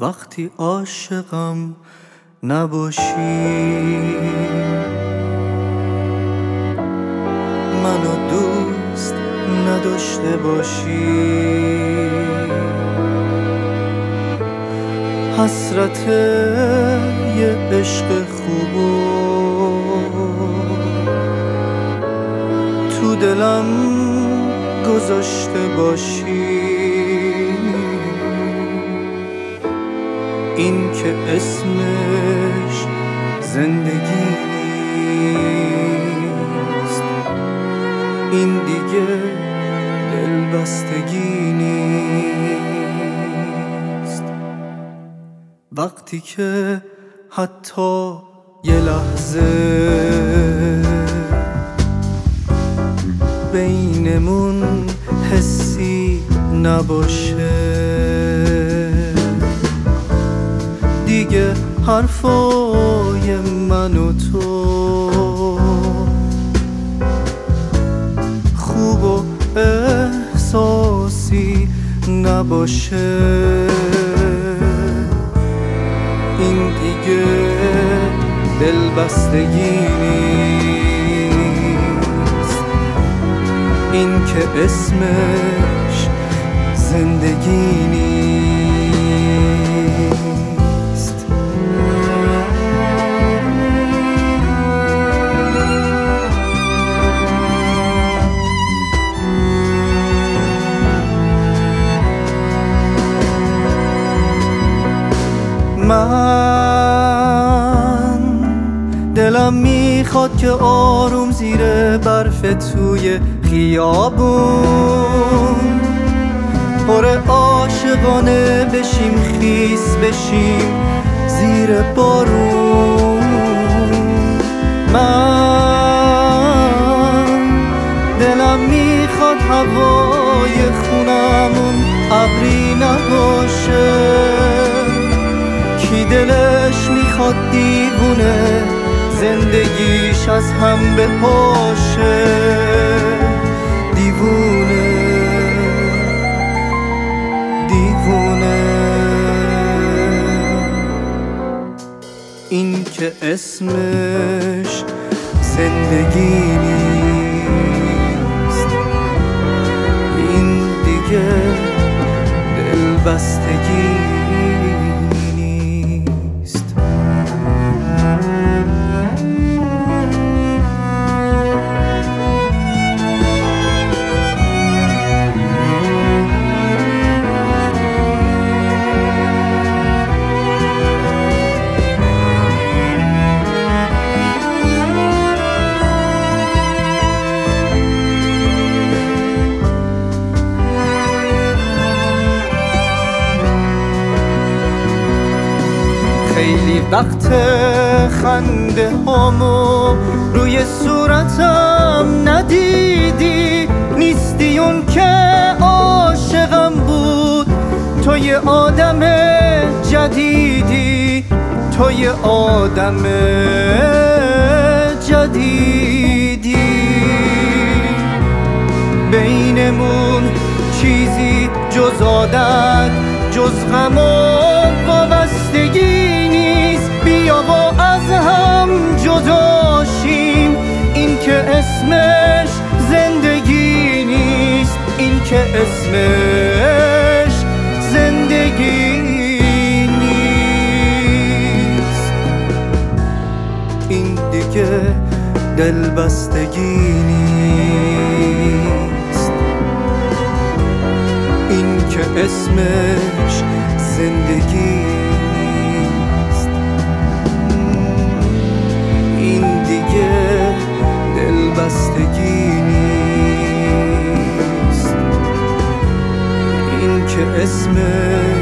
وقتی عاشقم نباشی، منو دوست نداشته باشی، حسرت یه عشق خوبو تو دلم گذاشته باشی. این که اسمش زندگی نیست، این دیگه دلبستگی نیست. وقتی که حتی یه لحظه بینمون حسی نباشه، دیگه حرفای من و تو خوب و احساسی نباشه، این دیگه دلبستگی نیست، این که اسمش زندگی نیست. من دلم میخواد که آروم زیر برف توی خیابون پر عاشقانه بشیم، خیس بشیم زیر بارون. من دلم میخواد هوای خونمون ابری نباشه، کی دلش میخواد دیوونه زندگیش از هم بپاشه، دیوونه دیوونه. این که اسمش زندگی نیست، این دیگه دلبستگی نیست. خیلی وقت خنده هامو روی صورتم ندیدی، نیستی اون که عاشقم بود، تو یه آدم جدیدی، تو یه آدم جدیدی. بینمون چیزی جز عادت، جز غم و وابستگی نیست، بیا و از هم جدا شیم، این که اسمش زندگی نیست، این که اسمش زندگی نیست، این دیگه دلبستگی نیست، این که اسمش زندگی نیست، این دیگه دلبستگی نیست، این که اسمش